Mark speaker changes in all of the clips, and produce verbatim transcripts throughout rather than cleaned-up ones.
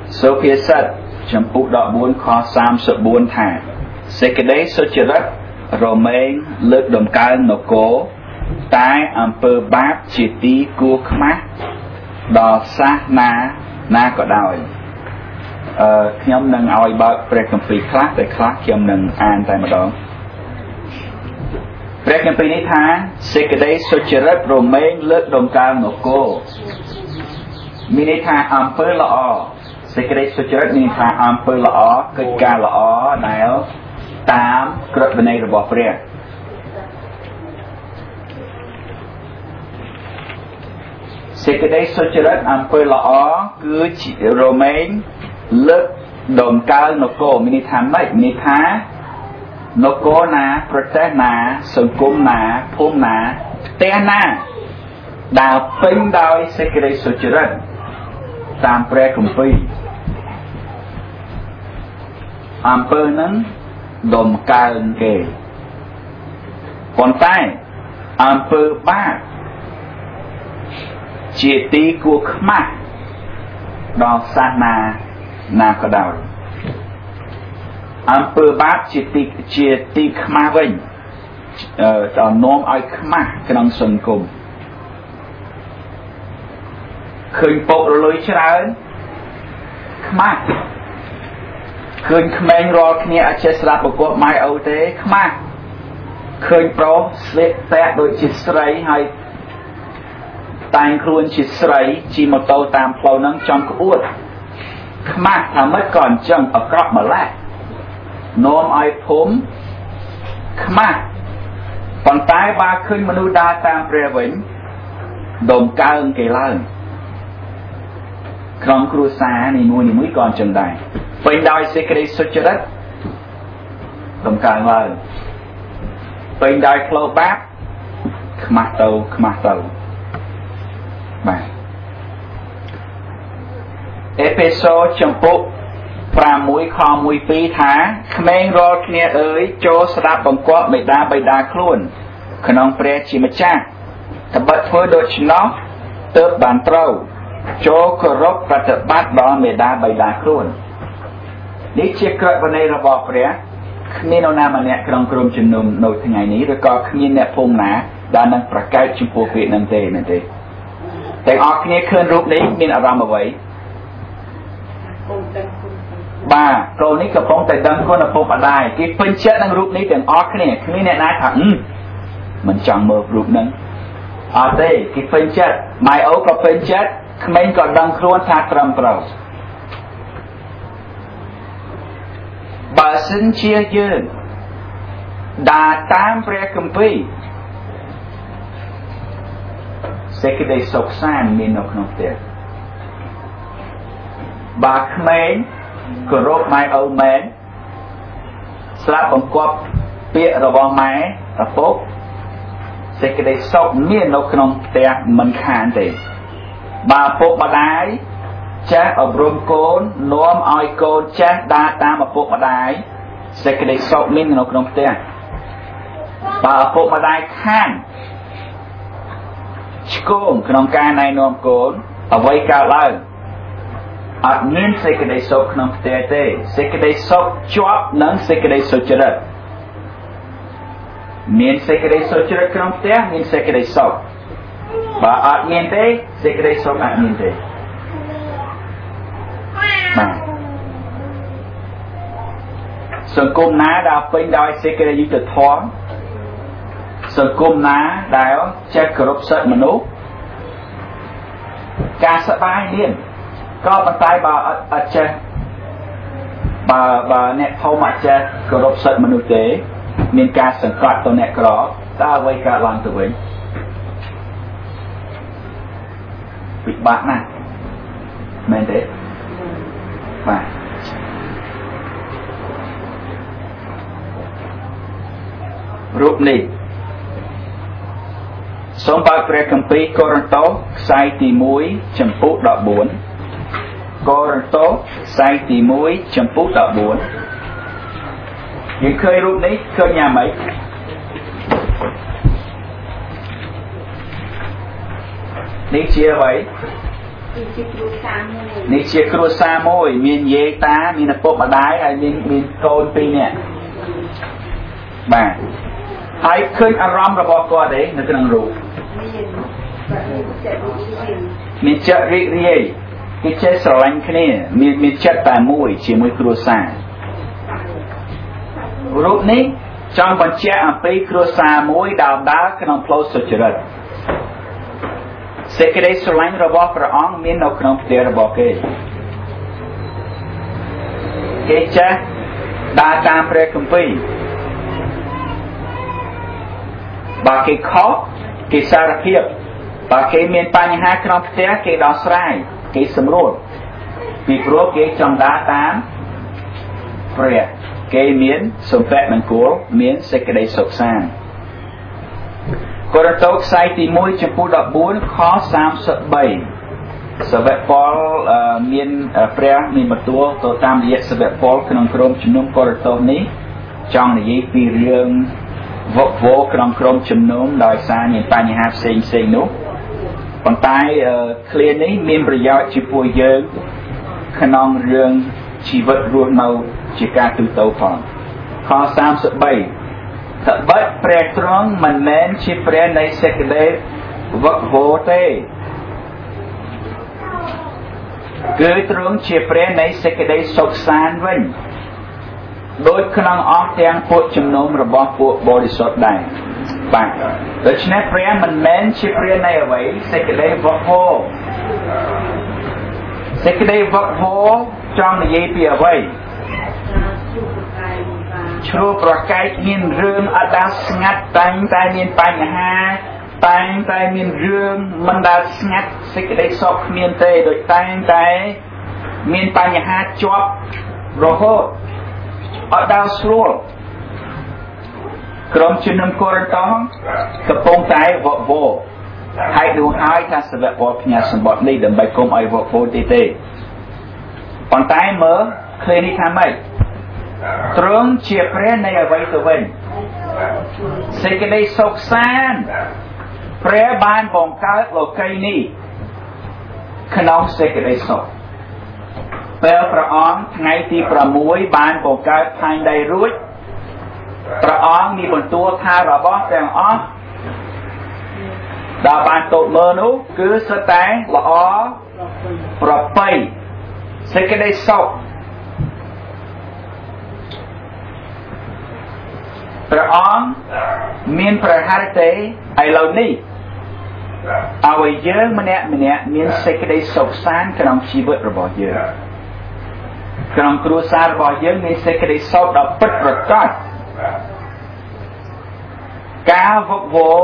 Speaker 1: សុភាសិតចំពុកដកបួនខសាមសិបបួនថាសេចក្តីសុចរិតរមែងលើកដំកើងនគរតែអំពើបាបជាទីគួរខ្មាស់ដល់សាសនាណាក៏ដោយអឺខ្ញុំនឹងឲ្យបើកព្រះគម្ពីរខ្លះតែខ្លះខ្ញុំនឹងអានតែម្ដងព្រះគម្ពីរនេះថាសេចក្តីសុចរិតរមែងលើកដំកើងនគរមានន័យថាអំពើល្អសេចក្តីសុចរិតមានថាអំពើល្អកិច្ចការល្អដែលតាមក្រឹតវិន័យរបស់ព្រះសេចក្តីសុចរិតអំពើល្អគឺជារមែងលើកដំកើងនគរមានន័យថាម៉េចមានន័យថានគរណាប្រទេសណាសង្គមណាភូមិណាផ្ទះណាដែលពេញដោយសេចក្តីសុចរិតតាមព្រះគម្ពីរអំពើហ្នឹងដំកើងគេប៉ុន្តែអំពើបាបជាទីគួរខ្មាស់ដល់សាសនាណាក៏ដោយអំពើបាបជាទីជាទីខ្មាស់វិញអឺដល់នាំឲ្យខ្មាស់ក្នុងសង្គមឃើញពុករលួយច្រើនខ្មាស់ឃើញក្មេងរាល់គ្នាអាចចេះស្ដាប់ប្រកបម៉ែឪទេខ្មាស់ឃើញប្រុសស្លៀកពាក់ដូចជាស្រីហើយតែងខ្លួនជាស្រីជិះម៉ូតូតាមផ្លូវហ្នឹងចំក្អួតខ្មាស់ថាម៉េចក៏អញ្ចឹងអាក្រក់ម្ល៉េះនាំឲ្យភូមិខ្មាស់ប៉ុន្តែបើឃើញមនុស្សដើរតាមព្រះវិញដំកើងគេឡើងក្នុងគ្រួសារនីមួយនីមួយក៏អញ្ចឹងដែរពេញដោយសេចក្តីសុចរិតដំកើងឡើងពេញដោយផ្លូវបាបខ្មាស់ទៅខ្មាស់ទៅបាទអេផេសូចំពុកប្រាំមួយខមួយពីរថាក្មេងរាល់គ្នាអើយចូលស្ដាប់បង្គាប់មេដាបិតាខ្លួនក្នុងព្រះជាម្ចាស់ត្បិតធ្វើដូច្នោះទើបបានត្រូវចូលគោរពប្រតិបត្តិដល់មេដាបិតាខ្លួននេះជាក្រឹតវិន័យរបស់ព្រះគ្មាននរណាម្នាក់ក្នុងក្រុមជំនុំនៅថ្ងៃនេះឬក៏គ្មានអ្នកភូមិណាដែលនឹងប្រកែកចំពោះពាក្យនឹងទេមែនទេទាំងអស់គ្នាឃើញរូបនេះមានអារម្មណ៍អ្វីបាទកូននេះកំពុងតែដឹងគុណឪពុកម្ដាយគេពេញចិត្តនឹងរូបនេះទាំងអស់គ្នាគ្មានអ្នកណាថាមិនចង់មើលរូបហ្នឹងអត់ទេគេពេញចិត្តម៉ែអូក៏ពេញចិត្តក្មេងក៏ដឹងខ្លួនថាត្រឹមត្រូវបើសិនជាយើងដើរតាមព្រះគម្ពីរសេចក្តីសុខសាន្តមាននៅក្នុងផ្ទះបើក្មេងគោរពម៉ែឪមែនស្ដាប់បង្គាប់ពាក្យរបស់ម៉ែឪពុកសេចក្តីសុខមាននៅក្នុងផ្ទះមិនខានទេបើឪពុកម្ដាយចេះអប់រំកូននាំឲ្យកូនចេះដើរតាមឪពុកម្ដាយសេចក្តីសុខមាននៅក្នុងផ្ទះបើឪពុកម្ដាយខានឆ្គងក្នុងការណែនាំកូនអ្វីកើតឡើងអត់មានសេចក្តីសុខក្នុងផ្ទះទេសេចក្តីសុខជាប់នឹងសេចក្តីសុចរិតមានសេចក្តីសុចរិតក្នុងផ្ទះមានសេចក្តីសុខបើអត់មានទេសេចក្តីសុខអត់មានទេបាទសង្គមណាដែលពេញដោយសេចក្តីយុត្តិធម៌សង្គមណាដែលចេះគោរពសិទ្ធិមនុស្សការសប្បាយមានក៏ប៉ុន្តែបើអត់អត់ចេះបើបើអ្នកភូមិអត់ចេះគោរពសិទ្ធិមនុស្សទេមានការសង្កត់ទៅអ្នកក្រតើអ្វីកើតឡើងទៅវិញពិបាកណាស់មែនទេបាទរូបនេះសូមបើកព្រះគម្ពីរកូរិនតូសខ្សែទីមួយចំពុកដកបួនកូរិនតូសខ្សែទីមួយចំពុកដកបួនយើងឃើញរូបនេះឃើញយ៉ាងម៉េចនេះជាអ្វីនេះជាគ្រួសារមួយមានយាយតាមានឪពុកម្ដាយហើយមានមានកូនពីរនាក់បាទហើយឃើញអារម្មណ៍របស់គាត់ទេនៅក្នុងរូបមានចិត្តរីករាយគេចេះស្រឡាញ់គ្នាមានមានចិត្តតែមួយជាមួយគ្រួសាររូបនេះចង់បញ្ជាក់អំពីគ្រួសារមួយដែលដើរក្នុងផ្លូវសុចរិតសេចក្តីស្រឡាញ់របស់ព្រះអង្គមាននៅក្នុងផ្ទះរបស់គេគេចេះដើរតាមព្រះគម្ពីរបើគេខុសគេសារភាពបើគេមានបញ្ហាក្នុងផ្ទះគេដោះស្រាយគេសម្រួលពីព្រោះគេចង់ដើរតាមព្រះគេមានសុភមង្គលមានសេចក្តីសុខសាន្តកូរិនថូសខ្សែទីមួយចំពោះដប់បួនខសាមសិបបីសាវកប៉ុលមានព្រះមានបន្ទូលទៅតាមរយៈសាវកប៉ុលក្នុងក្រុមជំនុំកូរិនថូសនេះចង់និយាយពីរឿងវឹកវរក្នុងក្រុមជំនុំដោយសារមានបញ្ហាផ្សេងផ្សេងនោះប៉ុន្តែឃ្លានេះមានប្រយោជន៍ចំពោះយើងក្នុងរឿងជីវិតរស់នៅជាការទូទៅផងខសាមសិបបីត្បិតព្រះទ្រង់មិនមែនជាព្រះនៃសេចក្តីវឹកវរទេគឺទ្រង់ជាព្រះនៃសេចក្តីសុខសាន្តវិញដោយក្នុងអស់ទាំងពួកជំនុំរបស់ពួកបរិសុទ្ធដែរបាទដូច្នេះព្រះមិនមែនជាព្រះនៃអ្វីសេចក្តីវឹកវរសេចក្តីវឹកវរចង់និយាយពីអ្វីជ្រុលប្រកែកមានរឿងអត់ដែលស្ងាត់តែងតែមានបញ្ហាតែងតែមានរឿងមិនដែលស្ងាត់សេចក្តីសុខគ្មានទេដូចតែងតែមានបញ្ហាជាប់រហូតអត់ដែលស្រួលក្រុមជំនុំកូរិនថូសកំពុងតែវឹកវរហើយดูហើយថាសាវកពលផ្ញើសម្បត្តិនេះដើម្បីកុំឲ្យវឹកវរទេទេប៉ុន្តែមើលឃើញនេះថាម៉េចទ្រង់ជាព្រះនៃអ្វីទៅវិញសេចក្តីសុខសាន្តព្រះបានបង្កើតលោកីយ៍នេះក្នុងសេចក្តីសុខពេលព្រះអង្គថ្ងៃទីប្រាំមួយបានបង្កើតផែនដីរួចព្រះអង្គមានបន្ទូលថារបស់ទាំងអស់ដែលបានទតមើលនោះគឺសុទ្ធតែល្អប្រពៃសេចក្តីសុខព្រះអង្គមានព្រះハរទេឥឡូវនេះឲ្យយើងម្នាក់ម្នាក់មានសេចក្តីសុខសាន្តក្នុងជីវិតរបស់យើងក្នុងគ្រួសាររបស់យើងមានសេចក្តីសុខដ៏ពិតប្រាកដការវឹកវរ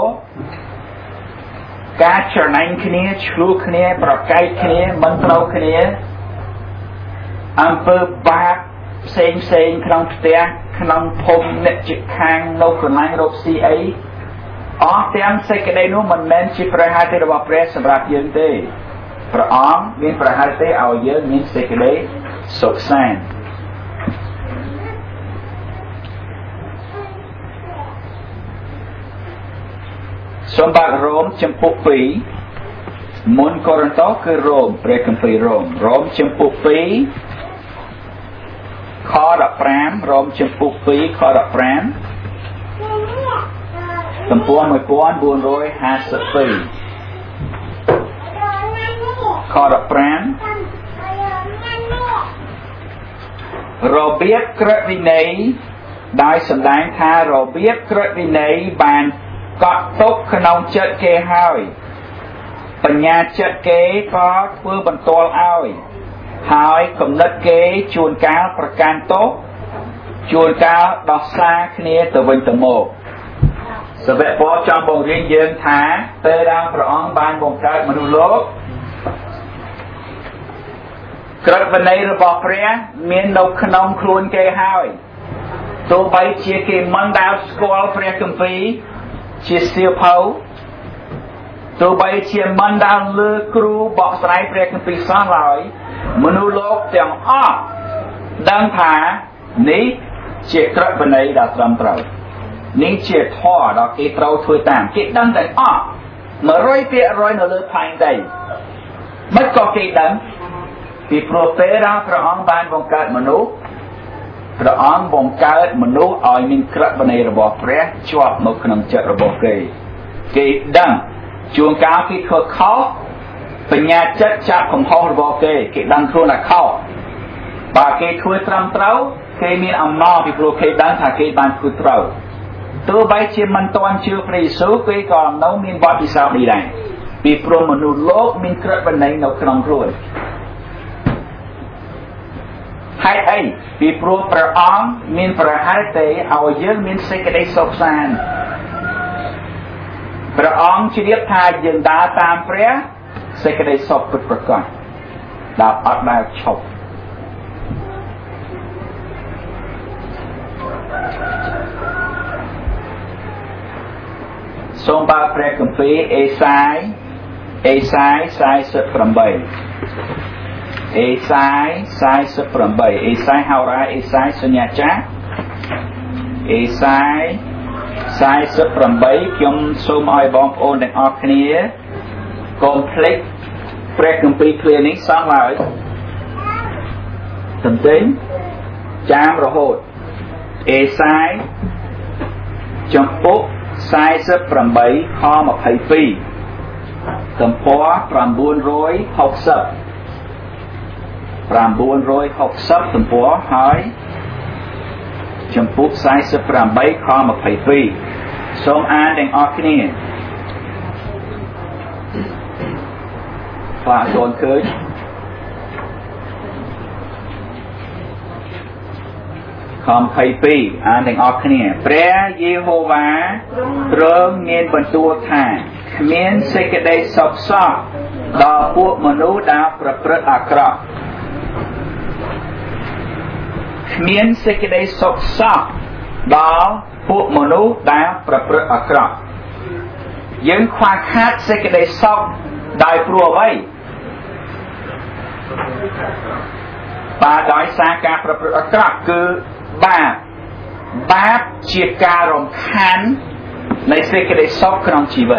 Speaker 1: ការច្រណែនគ្នាឆ្លោះគ្នាប្រកែកគ្នាមិនត្រូវគ្នាអំពើបាបផ្សេងផ្សេងក្នុងផ្ទះក្នុងភូមិអ្នកជិតខាងនៅកន្លែងរកស៊ីអីអស់ទាំងសេចក្តីនោះមិនមែនជាព្រះハរទេរបស់ព្រះសម្រាប់យើងទេព្រះអង្គមានព្រះハរទេឲ្យយើងមានសេចក្តីសុខសាន្តសម្បត្តិរ៉ូមចំពុកពីរមុនកូរិនថូសគឺរ៉ូមព្រះគម្ពីររ៉ូមរ៉ូមចំពុកពីរខដប់ប្រាំរ៉ូមចំពុកពីរខដប់ប្រាំទំព័រមួយពាន់បួនរយហាសិបពីរខដប់ប្រាំរបៀបក្រឹតវិន័យដោយសម្ដែងថារបៀបក្រឹតវិន័យបានកត់ទុកក្នុងចិត្តគេហើយបញ្ញាចិត្តគេក៏ធ្វើបន្ទាល់ឲ្យហើយគំនិតគេជួនកាលប្រកាន់ទោសជួនកាលដោះសារគ្នាទៅវិញទៅមកសាវកពលចង់បង្រៀនយើងថាពេលដែលព្រះអង្គបានបង្កើតមនុស្សលោកក្រឹតវិន័យរបស់ព្រះមាននៅក្នុងខ្លួនគេហើយទោះបីជាគេមិនដែលស្គាល់ព្រះគម្ពីរជាសៀវភៅទោះបីជាមិនដែលលើគ្រូបកស្រាយព្រះគម្ពីរសោះឡើយមនុស្សលោកទាំងអស់ដឹងថានេះជាក្រឹតវិន័យដែលត្រឹមត្រូវនេះជាធម៌ដែលគេត្រូវធ្វើតាមគេដឹងទាំងអស់ một trămភាគរយ នៅលើផែនដីមិនក៏គេដឹងពីព្រោះពេលដែលព្រះអង្គបានបង្កើតមនុស្សព្រះអង្គបង្កើតមនុស្សឲ្យមានក្រឹតវិន័យរបស់ព្រះជាប់នៅក្នុងចិត្តរបស់គេគេដឹងជួនកាលគេធ្វើខុសបញ្ញាចិត្តចាប់កំហុសរបស់គេគេដឹងខ្លួនថាខុសបើគេធ្វើត្រឹមត្រូវគេមានអំណរពីព្រោះគេដឹងថាគេបានធ្វើត្រូវទោះបីជាមិនទាន់ជឿព្រះយេស៊ូវគេក៏នៅមានបទពិសោធន៍នេះដែរពីព្រោះមនុស្សលោកមានក្រឹតវិន័យនៅក្នុងខ្លួនហេតុអីពីព្រោះព្រះអង្គមានប្រហែលទេឲ្យយើងមានសេចក្តីសុខសាន្តព្រះអង្គជ្រាបថាយើងដើរតាមព្រះសេចក្តីសុខពិតប្រាកដដែលអត់ដែលឈប់សូមបើកព្រះគម្ពីរអេសាយអេសាយសាយសិបប្រាំបីអេសាយសាយសិបប្រាំបីអេសាយហៅរ៉ាអេសាយសញ្ញាចាស់អេសាយសាយសិបប្រាំបីខ្ញុំសូមឲ្យបងប្អូនទាំងអស់គ្នាកុំភ្លេចព្រះគម្ពីរឃ្លានេះសោះឡើយទន្ទឹងចាំរហូតអេសាយចំពុកសាយសិបប្រាំបីខម្ភៃពីរទំព័រ960 960ទំព័រហើយចំពុកសាយសិបប្រាំបីខម្ភៃពីរសូមអានទាំងអស់គ្នាខ្លះអត់ឃើញខម្ភៃពីរអានទាំងអស់គ្នាព្រះយេហូវ៉ាទ្រង់មានបន្ទូលថាគ្មានសេចក្តីសុខសោះដល់ពួកមនុស្សដែលប្រព្រឹត្តអាក្រក់គ្មានសេចក្តីសុខសោះដល់ពួកមនុស្សដែលប្រព្រឹត្តអាក្រក់យើងខ្វះខាតសេចក្តីសុខដោយព្រោះអ្វីបាទដោយសារការប្រព្រឹត្តអាក្រក់គឺបាបបាបជាការរំខាននៃសេចក្តីសុខក្នុងជីវិត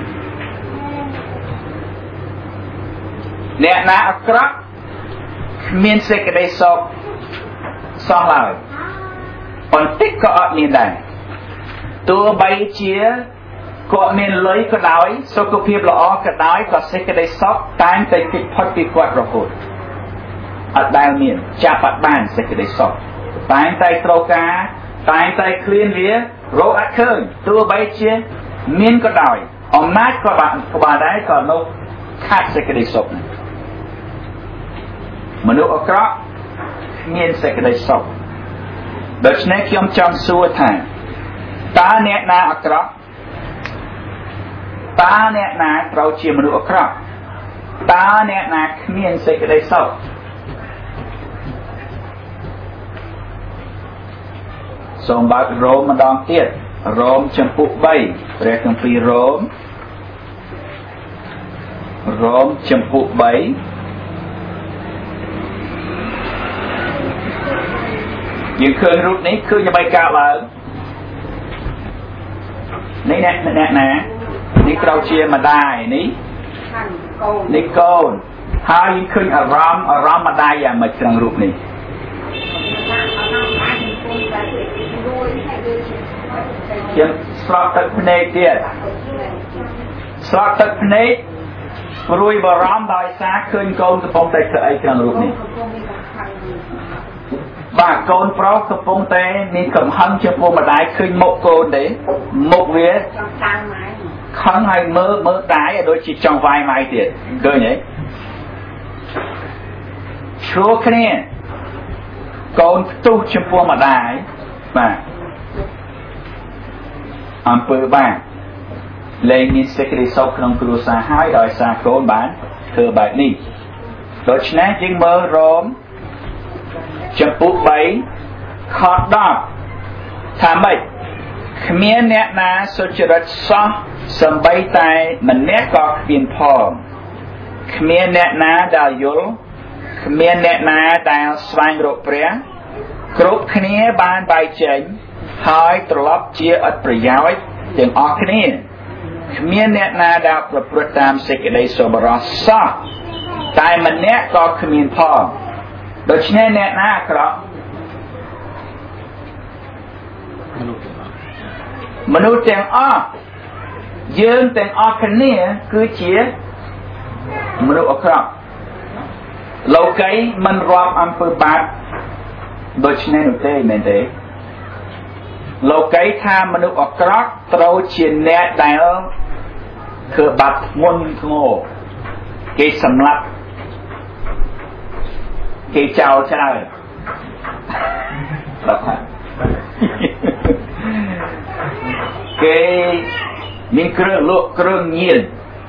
Speaker 1: អ្នកណាអាក្រក់គ្មានសេចក្តីសុខសោះឡើយបន្តិចក៏អត់មានដែរទោះបីជាគាត់មានលុយក៏ដោយសុខភាពល្អក៏ដោយក៏សេចក្តីសុខតែងតែគេចផុតពីគាត់រហូតអត់ដែលមានចាប់អត់បានសេចក្តីសុខតែងតែត្រូវការតែងតែឃ្លានវារកអត់ឃើញទោះបីជាមានក៏ដោយអំណាចក៏បានក៏បានដែរក៏នៅខាត់សេចក្តីសុខមនុស្សអាក្រក់មានសេចក្តីសុខដូច្នេះខ្ញុំចង់សួរថាតើអ្នកណាអាក្រក់តើអ្នកណាត្រូវជាមនុស្សអាក្រក់តើអ្នកណាគ្មានសេចក្តីសុខសូមបើករ៉ូមម្ដងទៀតរ៉ូមចំពុកបីព្រះគម្ពីររ៉ូមរ៉ូមចំពុកបីយើងឃើញរូបនេះគឺយ៉ាងម៉េចកើតឡើងនេះអ្នកអ្នកណានេះត្រូវជាម្ដាយនេះនេះកូនហើយយើងឃើញអារម្មណ៍អារម្មណ៍ម្ដាយយ៉ាងម៉េចក្នុងរូបនេះយើងស្រក់ទឹកភ្នែកទៀតស្រក់ទឹកភ្នែកព្រួយបារម្ភដោយសារឃើញកូនកំពុងតែធ្វើអីក្នុងរូបនេះបាទកូនប្រុសកំពុងតែមានកំហឹងចំពោះម្ដាយឃើញមុខកូនទេមុខវាខឹងហើយមើលមើលដាយឲ្យដូចជាចង់វាយម៉ៃទៀតឃើញទេឆ្លោះគ្នាកូនផ្ទុះចំពោះម្ដាយបាទអំពើបាបលែងមានសេចក្តីសុខក្នុងគ្រួសារហើយដោយសារកូនបានធ្វើបែបនេះដូច្នេះយើងមើលរ៉ូមចំពុកបីខដប់ថាម៉េចគ្មានអ្នកណាសុចរិតសោះសំបីតែម្នាក់ក៏គ្មានផងគ្មានអ្នកណាដែលយល់គ្មានអ្នកណាដែលស្វែងរកព្រះគ្រប់គ្នាបានបែកចែកហើយត្រឡប់ជាឥតប្រយោជន៍ទាំងអស់គ្នាគ្មានអ្នកណាដែលប្រព្រឹត្តតាមសេចក្តីសប្បុរសសោះតែម្នាក់ក៏គ្មានផងដូច្នេះអ្នកណាអាក្រក់មនុស្សទាំងអស់យើងទាំងអស់គ្នាគឺជាមនុស្សអាក្រក់លោកីមិនរាប់អំពើបាបដូច្នេះនោះទេមែនទេលោកីថាមនុស្សអាក្រក់ត្រូវជាអ្នកដែលធ្វើបាបធ្ងន់ធ្ងរគេសម្លាប់គេចោលច្រើនគេមានគ្រឿងលក់គ្រឿងញៀន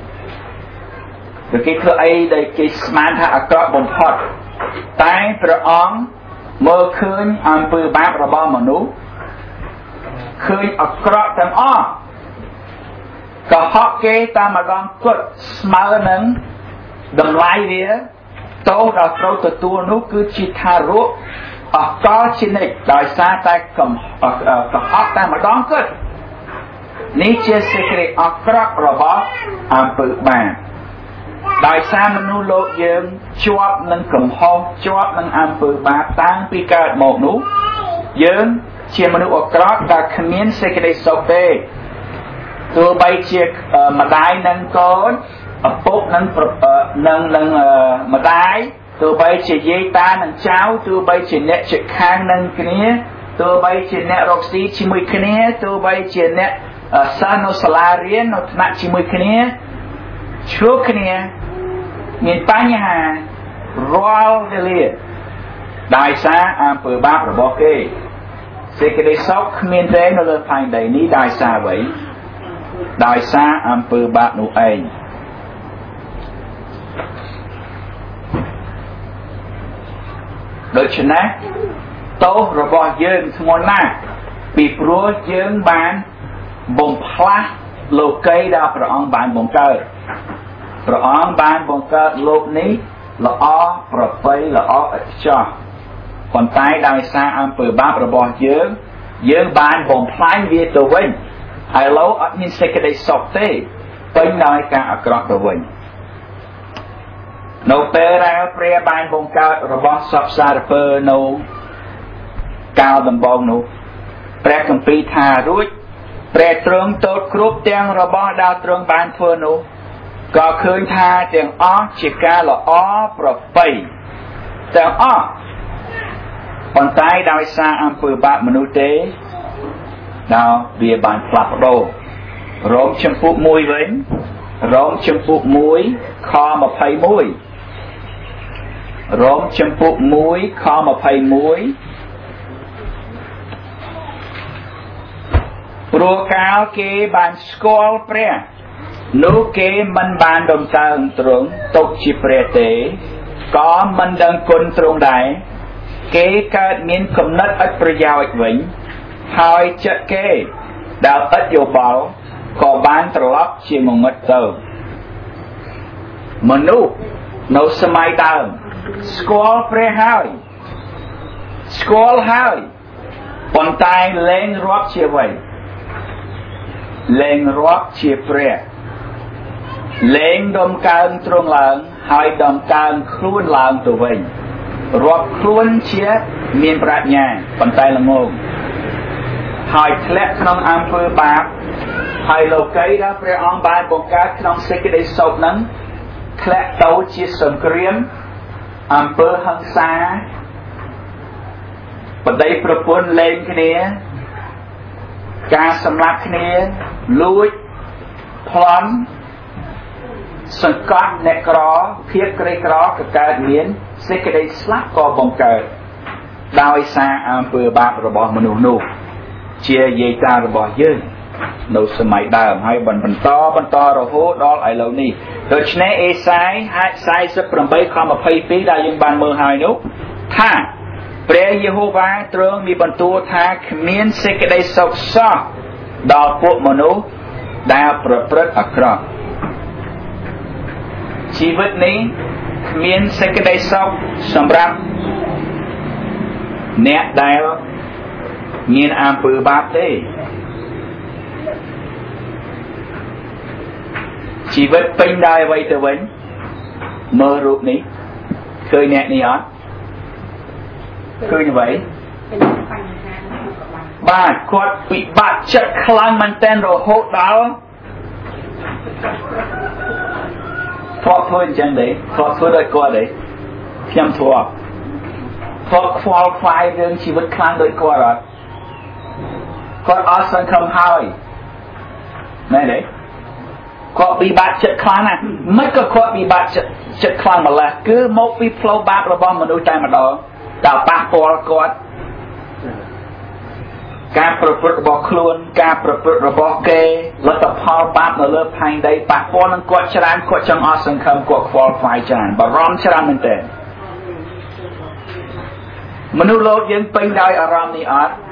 Speaker 1: គេធ្វើអីដែលគេស្មានថាអាក្រក់បំផុតតែព្រះអង្គមើលឃើញអំពើបាបរបស់មនុស្សឃើញអាក្រក់ទាំងអស់កុហកគេតាមម្ដងគត់ស្មើនឹងតម្លៃវាតោដល់ត្រូវទទួលនោះគឺជាថារកអកលជានិច្ចដោយសារតែកំកុហកតាមម្ដងគត់នេះជាសេចក្តីអាក្រក់របស់អំពើបាបដោយសារមនុស្សលោកយើងជាប់នឹងកំហុសជាប់នឹងអំពើបាបតាំងពីកើតមកនោះយើងជាមនុស្សអាក្រក់ដែលគ្មានសេចក្តីសុខទេទោះបីជាម្ដាយនិងកូនឪពុកនិងនិងនិងម្ដាយទោះបីជាយាយតានិងចៅទោះបីជាអ្នកជិតខាងនឹងគ្នាទោះបីជាអ្នករកស៊ីជាមួយគ្នាទោះបីជាអ្នកសិស្សនៅសាលារៀននៅថ្នាក់ជាមួយគ្នាជួបគ្នាមានបញ្ហារាល់វេលាដោយសារអំពើបាបរបស់គេសេចក្តីសុខគ្មានទេនៅលើផែនដីនេះដោយសារអ្វីដោយសារអំពើបាបនោះឯងដូច្នេះទោសរបស់យើងធ្ងន់ណាស់ពីព្រោះយើងបានបំផ្លាស់លោកីដែលព្រះអង្គបានបង្កើតព្រះអង្គបានបង្កើតលោកនេះល្អប្រពៃល្អឥតខ្ចោះប៉ុន្តែដោយសារអំពើបាបរបស់យើងយើងបានបំផ្លាញវាទៅវិញហើយឡូវអត់មានសេចក្តីសុខទេពេញដោយការអាក្រក់ទៅវិញនៅពេលដែលព្រះបានបង្កើតរបស់សពសារពើនៅកាលដំបូងនោះព្រះគម្ពីរថារួចព្រះទ្រង់ទតគ្រប់ទាំងរបស់ដែលទ្រង់បានធ្វើនោះក៏ឃើញថាទាំងអស់ជាការល្អប្រពៃទាំងអស់ប៉ុន្តែដោយសារអំពើបាបមនុស្សទេដល់វាបានផ្លាស់ប្ដូររ៉ូមជំពូកមួយវិញរ៉ូមជំពូកមួយខម្ភៃមួយរ៉ូមជំពូកមួយខម្ភៃមួយព្រោះកាលគេបានស្គាល់ព្រះនោះគេមិនបានដំកើងទ្រង់ទុកជាព្រះទេក៏មិនដឹងគុណទ្រង់ដែរគេកើតមានគំនិតឥតប្រយោជន៍វិញហើយចិត្តគេដែលឥតយោបល់ក៏បានត្រឡប់ជាងងឹតទៅមនុស្សនៅសម័យដើមស្គាល់ព្រះហើយស្គាល់ហើយប៉ុន្តែលែងរាប់ជាអ្វីលែងរាប់ជាព្រះលែងដំកើងទ្រង់ឡើងហើយដំកើងខ្លួនឡើងទៅវិញរាប់ខ្លួនជាមានប្រាជ្ញាប៉ុន្តែល្ងងហើយធ្លាក់ក្នុងអំពើបាបហើយលោកីដែលព្រះអង្គបានបង្កើតក្នុងសេចក្តីសុខនឹងធ្លាក់ទៅជាសង្គ្រាមអំពើហិង្សាប្តីប្រពន្ធលែងគ្នាការសម្លាប់គ្នាលួចប្លន់សង្កត់អ្នកក្រភាពក្រីក្រក៏កើតមានសេចក្តីស្លាប់ក៏បង្កើតដោយសារអំពើបាបរបស់មនុស្សនោះជាយាយតារបស់យើងនៅសម័យដើមហើយបន្តបន្តរហូតដល់ឥឡូវនេះដូច្នេះអេសាយសាយសិបប្រាំបីខម្ភៃពីរដែលយើងបានមើលហើយនោះថាព្រះយេហូវ៉ាទ្រង់មានបន្ទូលថាគ្មានសេចក្តីសុខសោះដល់ពួកមនុស្សដែលប្រព្រឹត្តអាក្រក់ជីវិតនេះគ្មានសេចក្តីសុខសម្រាប់អ្នកដែលមានអំពើបាបទេជីវិតពេញដោយអ្វីទៅវិញ mơ rụp ní khơi nhẹ ní ớt khơi như vậy ba quạt bị bạt chất khlang man tên rồi hốt đáo thoát thôi chân đấy thoát thôi đôi qua đấy khiêm thoát thoát khoa khoai đương chỉ vật khlang đôi qua rồi quạt ở sân khâm hơi này đấy quạt bị bạt chất khlang à mất có quạt bị bạt chất chất khlang mà là cứ một vi flow bạt rồi bom mà đôi tay mà đó đào bát qua quạtการประพฤติระบบคลุนการประพฤติระบบเกย์รัตพอลปั๊บในเลือดภายในปากปอนังกดชรานกดจังอสังคมกดฟอลไฟจานบร้อนชรานมันเต็มมนุษย์โลกยังเป็นได้อารมณ์นี้อัด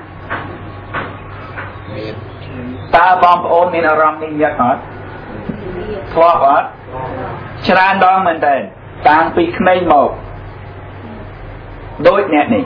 Speaker 1: ตาบอมโอนมีอารมณ์นี้ยักษ์อัดทว่าอัดชรานดองมันเต็มต่างปีกไม่หมดโดยเนี่ยนี่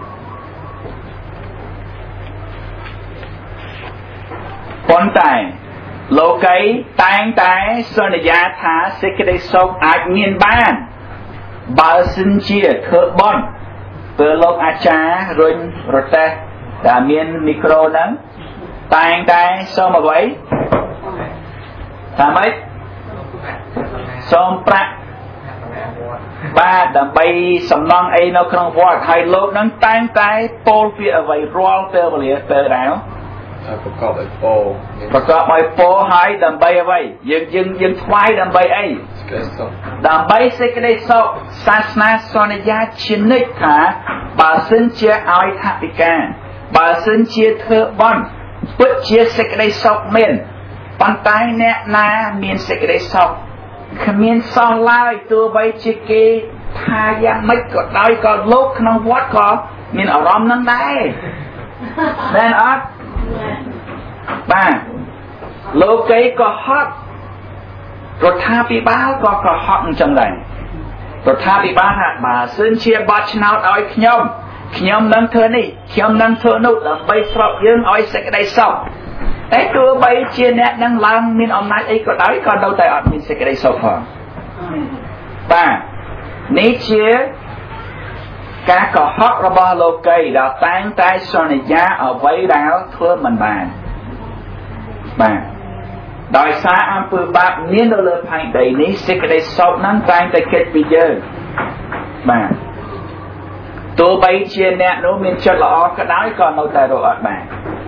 Speaker 1: ប៉ុន្តែលោកីតែងតែសន្យាថាសេចក្តីសុខអាចមានបានបើសិនជាធ្វើបន់ពេលលោកអាចារ្យរុញរទេះដែលមានមីក្រូហ្នឹងតែងតែសូមអ្វីថាម៉េចសូមប្រាក់បាទដើម្បីសំណងអីនៅក្នុងវត្តហើយលោកហ្នឹងតែងតែពោលពាក្យអ្វីរាល់ពេលវេលាពេលដែរប្រកបដោយពោប្រកបដោយពោហើយដើម្បីអ្វីយើងយើងយើងថ្វាយដើម្បីអីដើម្បីសេចក្តីសុខសាសនាសន្យាជានិច្ចថាបើសិនជាឲ្យថវិកាបើសិនជាធ្វើបន់ពិតជាសេចក្តីសុខមានប៉ុន្តែអ្នកណាមានសេចក្តីសុខគ្មានសោះឡើយទោះបីជាគេថាយ៉ាងម៉េចក៏ដោយក៏លោកក្នុងវត្តក៏មានអារម្មណ៍នឹងដែរមែនអត់បាទលោកីក៏ហត់រដ្ឋាភិបាលក៏ក៏ហត់អញ្ចឹងដែររដ្ឋាភិបាលថាបើសិនជាបោះឆ្នោតឲ្យខ្ញុំខ្ញុំនឹងធ្វើនេះខ្ញុំនឹងធ្វើនោះដើម្បីស្រុកយើងឲ្យសេចក្តីសុខតែទោះបីជាអ្នកនឹងឡើងមានអំណាចអីក៏ដោយក៏នៅតែអត់មានសេចក្តីសុខផងបាទនេះជាការកុហករបស់លោកីដែលតែងតែសន្យាអ្វីដែលធ្វើមិនបានបាទដោយសារអំពើបាបមាននៅលើផែនដីនេះសេចក្តីសុខนั้นតែងតែគិតពីយើងបាទទោះបីជាអ្នកនោះមានចិត្តល្អក៏ដោយក៏នៅតែរកអត់បាន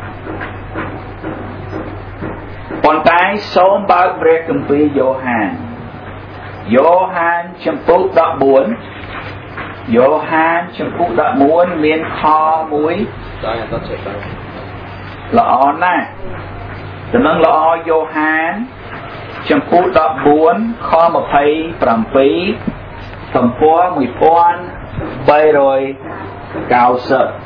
Speaker 1: ប៉ុន្តែសូមបើកព្រះគម្ពីរយ៉ូហានយ៉ូហានចំពុកដប់បួនយ៉ូហានចំពុកដប់បួនមានខមួយដល់អត់ចេះទៅល្អណាស់ដំណឹងល្អយ៉ូហានចំពុកដប់បួនខម្ភៃប្រាំពីរទំព័រមួយពាន់បីរយកៅសិប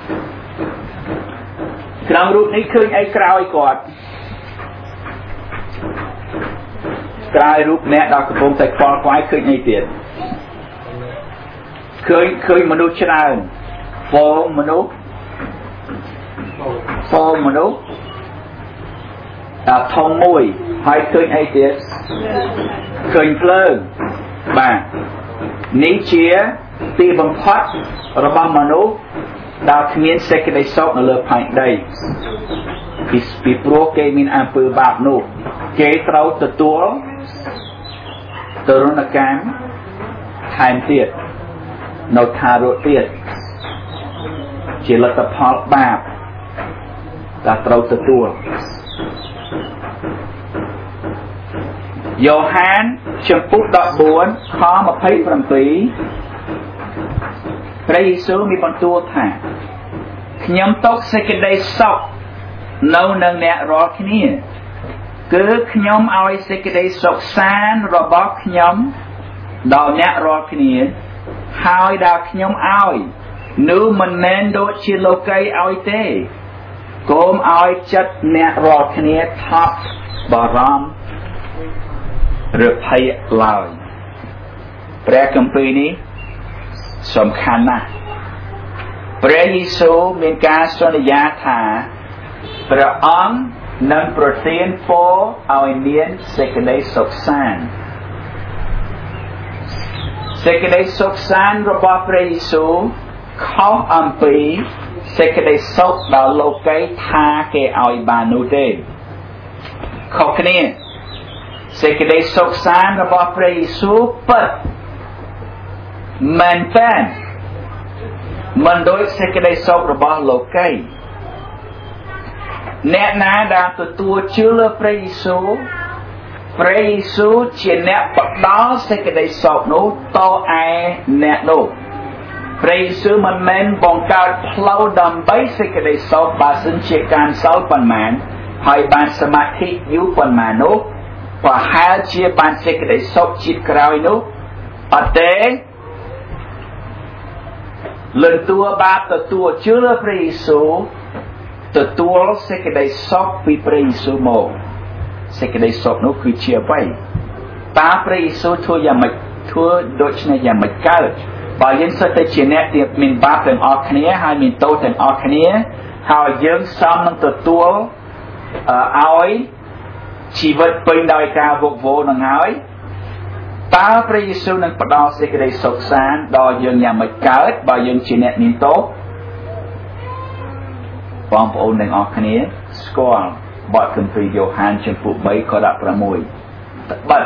Speaker 1: ក្នុងរូបនេះឃើញអីក្រោយគាត់ក្រោយរូបអ្នកដែលកំពុងតែខ្វល់ខ្វាយឃើញអីទៀតឃើញឃើញមនុស្សច្រើនហ្វូងមនុស្សហ្វូងមនុស្សដល់ធំមួយហើយឃើញអីទៀតឃើញភ្លើងបាទនេះជាទីបំផុតរបស់មនុស្សដែលគ្មានសេចក្តីសុខនៅលើផែនដីពីពីព្រោះគេមានអំពើបាបនោះគេត្រូវទទួលទរណកម្មថែមទៀតនៅថារត់ទៀតជាលទ្ធផលបាបដែលត្រូវទទួលយ៉ូហានចំពុកដប់បួនខម្ភៃប្រាំពីរព្រះយេស៊ូវមានបន្ទូលថាខ្ញុំទុកសេចក្តីសុខនៅនឹងអ្នករាល់គ្នាគឺខ្ញុំឲ្យសេចក្តីសុខសាន្តរបស់ខ្ញុំដល់អ្នករាល់គ្នាហើយដល់ខ្ញុំឲ្យនោះមិនមែនដូចជាលោកីឲ្យទេកុំឲ្យចិត្តអ្នករាល់គ្នាថប់បារម្ភឬភ័យឡើយព្រះគម្ពីរនេះសំខាន់ណាស់ព្រះយេស៊ូវមានការសន្យាថាព្រះអង្គនឹងប្រទានពរឲ្យមានសេចក្តីសុខសាន្តសេចក្តីសុខសាន្តរបស់ព្រះយេស៊ូវខុសអំពីសេចក្តីសុខដល់លោកីថាគេឲ្យបាននោះទេខុសគ្នាសេចក្តីសុខសាន្តរបស់ព្រះយេស៊ូវពិតមែនតើមិនដូចសេចក្តីសុខរបស់លោកីអ្នកណាដែលទទួលជឿលើព្រះយេស៊ូវព្រះយេស៊ូវជាអ្នកផ្ដល់សេចក្តីសុខនោះតឯអ្នកនោះព្រះយេស៊ូវមិនមែនបង្កើតផ្លូវដើម្បីសេចក្តីសុខបើសិនជាការសិលប៉ុន្មានហើយបានសមាធិយូរប៉ុន្មាននោះប្រហែលជាបានសេចក្តីសុខជាតិក្រោយនោះអត់ទេលឿនតួបាបទទួលជឿលើព្រះយេស៊ូវទទួលសេចក្តីសុខពីព្រះយេស៊ូវមកសេចក្តីសុខនោះគឺជាអ្វីតើព្រះយេស៊ូវធ្វើយ៉ាងម៉េចធ្វើដូច្នេះយ៉ាងម៉េចកើតបើយើងសិតតែជាអ្នកដែលមានបាបទាំងអស់គ្នាហើយមានទោសទាំងអស់គ្នាហើយយើងសមនឹងទទួលឲ្យជីវិតពេញដោយការវឹកវរនឹងហើយតើព្រះយេស៊ូវនឹងផ្ដល់សេចក្តីសុខសាន្តដល់យើងយ៉ាងម៉េចកើតបើយើងជាអ្នកមានទោសបងប្អូនទាំងអស់គ្នាស្គាល់បទគម្ពីរយ៉ូហានចំពោះបីខដប់ប្រាំមួយត្បិត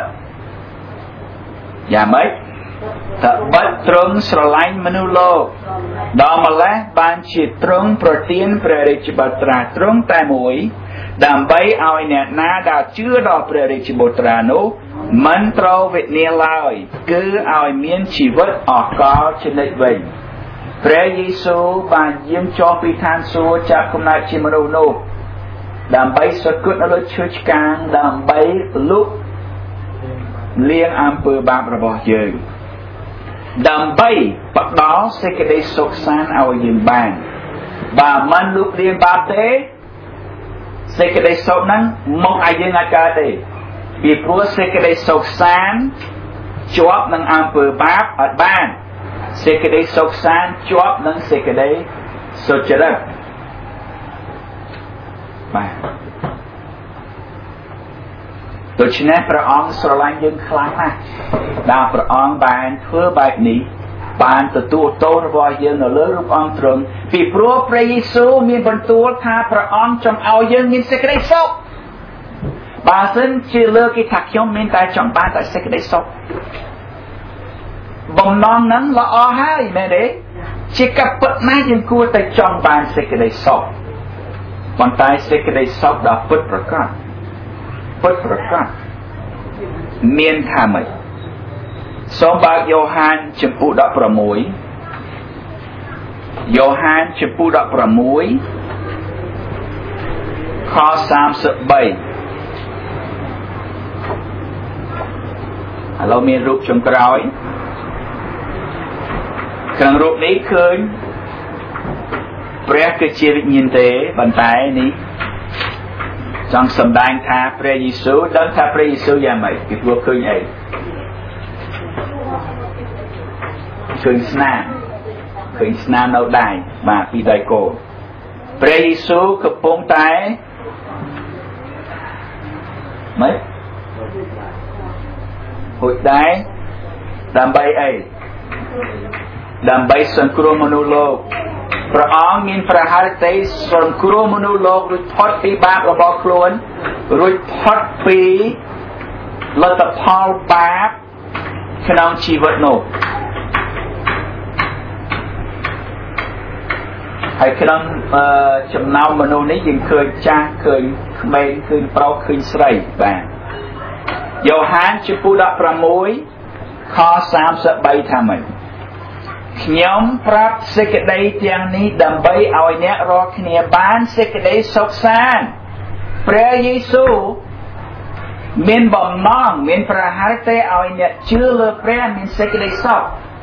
Speaker 1: យ៉ាងម៉េចត្បិតទ្រង់ស្រឡាញ់មនុស្សលោកដល់ម្លេះបានជាទ្រង់ប្រទានព្រះរាជបុត្រាទ្រង់តែមួយដើម្បីឲ្យអ្នកណាដែលជឿដល់ព្រះរាជបុត្រានោះមិនត្រូវវិនាសឡើយគឺឲ្យមានជីវិតអកលជានិច្ចវិញព្រះយេស៊ូវបានយាងចុះពីឋានសួគ៌ចាប់កំណើតជាមនុស្សនោះដើម្បីសគត់នៅលើឈើឆ្កាងដើម្បីលុបលាងអំពើបាបរបស់យើងដើម្បីផ្ដល់សេចក្តីសុខសាន្តឲ្យយើងបានបើមិនលុបលាងបាបទេសេចក្តីសុខហ្នឹងមកឲ្យយើងអាចកើតទេពីព្រោះសេចក្តីសុខសាន្តជាប់នឹងអំពើបាបអត់បានសេចក្តីសុខសាន្តជាប់នឹងសេចក្តីសុចរិតបាទដូច្នេះព្រះអង្គស្រឡាញ់យើងខ្លាំងណាស់ដែលព្រះអង្គបានធ្វើបែបនេះបានទទួលទោសរបស់យើងនៅលើរូបអង្គទ្រង់ពីព្រោះព្រះយេស៊ូវមានបន្ទូលថាព្រះអង្គចង់ឲ្យយើងមានសេចក្តីសុខបើសិនជាលើគេថាខ្ញុំមានតែចង់បានតែសេចក្តីសុខបំណងហ្នឹងល្អហើយមែនទេជាកពិតណាស់យើងគួរតែចង់បានសេចក្តីសុខប៉ុន្តែសេចក្តីសុខដ៏ពិតប្រាកដពិតប្រាកដមានថាម៉េចសូមបើកយ៉ូហានចំពុះដប់ប្រាំមួយយ៉ូហានចំពុះដប់ប្រាំមួយខសាមសិបបីឥឡូវមានរូបចុងក្រោយក្នុងរូបនេះឃើញព្រះគឺជាវិញ្ញាណទេប៉ុន្តែនេះចង់សម្ដែងថាព្រះយេស៊ូវដឹងថាព្រះយេស៊ូវយ៉ាងម៉េចពីព្រោះឃើញអីឃើញស្នាមឃើញស្នាមនៅដៃបាទពីដៃគោព្រះយេស៊ូវកំពុងតែម៉េចហួចដៃដើម្បីអីដើម្បីសង្គ្រោះមនុស្សលោកព្រះអង្គមានព្រះハរតីសង្គ្រោះមនុស្សលោករួចផុតពីបាបរបស់ខ្លួនរួចផុតពីលទ្ធផលបាបក្នុងជីវិតនោះហើយក្នុងចំណោមមនុស្សនេះយើងឃើញចាស់ឃើញក្មេងឃើញប្រុសឃើញស្រីបាទយ៉ូហានចំពុះដប់ប្រាំមួយខសាមសិបបីថាម៉េចខ្ញុំប្រាប់សេចក្តីទាំងនេះដើម្បីឲ្យអ្នករាល់គ្នាបានសេចក្តីសុខសាន្តព្រះយេស៊ូវមានបំណងមានព្រះハរតីឲ្យអ្នកជឿលើព្រះមានសេចក្តីសុខ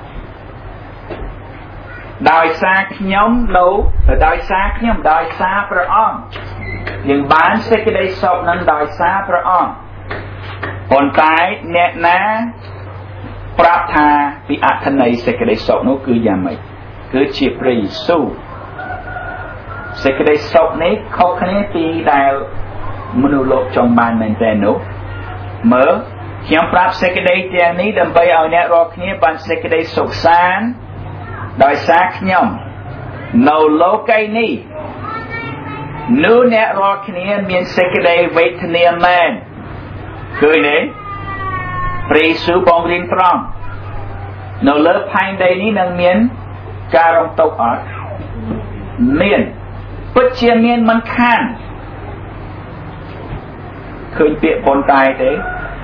Speaker 1: ដោយសារខ្ញុំនៅដោយសារខ្ញុំដោយសារព្រះអង្គយើងបានសេចក្តីសុខនឹងដោយសារព្រះអង្គប៉ុន្តែអ្នកណាប្រាប់ថាពីអត្ថន័យសេចក្តីសុខនោះគឺយ៉ាងម៉េចគឺជាព្រះយេស៊ូវសេចក្តីសុខនេះខុសគ្នាពីដែលមនុស្សលោកចង់បានមែនទេនោះមើលខ្ញុំប្រាប់សេចក្តីទាំងនេះដើម្បីឲ្យអ្នករាល់គ្នាបានសេចក្តីសុខសាន្តដោយសារខ្ញុំនៅលោកីនេះនោះអ្នករាល់គ្នាមានសេចក្តីវេទនាមែនឃើញទេព្រះយេស៊ូវបងរៀនត្រង់នៅលើផែនដីនេះនឹងមានការរំទុកអត់មានពិតជាមានមិនខានឃើញពាក្យប៉ុន្តែទេ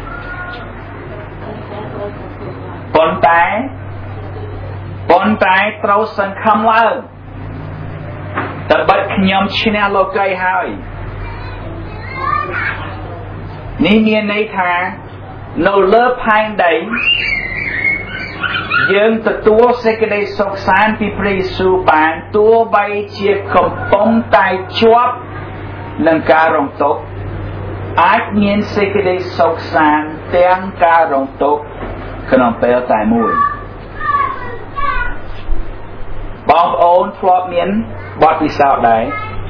Speaker 1: ប៉ុន្តែប៉ុន្តែត្រូវសង្ឃឹមឡើងតែបាត់ខ្ញុំឈ្នះលោកីហើយនេះមានន័យថានៅលើផែនដីយើងទទួលសេចក្តីសុខសាន្តពីព្រះយេស៊ូវបានទោះបីជាកំពុងតែជាប់នឹងការរងទុក្ខអាចមានសេចក្តីសុខសាន្តទាំងការរងទុក្ខក្នុងពេលតែមួយបងប្អូនធ្លាប់មានបទពិសោធន៍ដែរ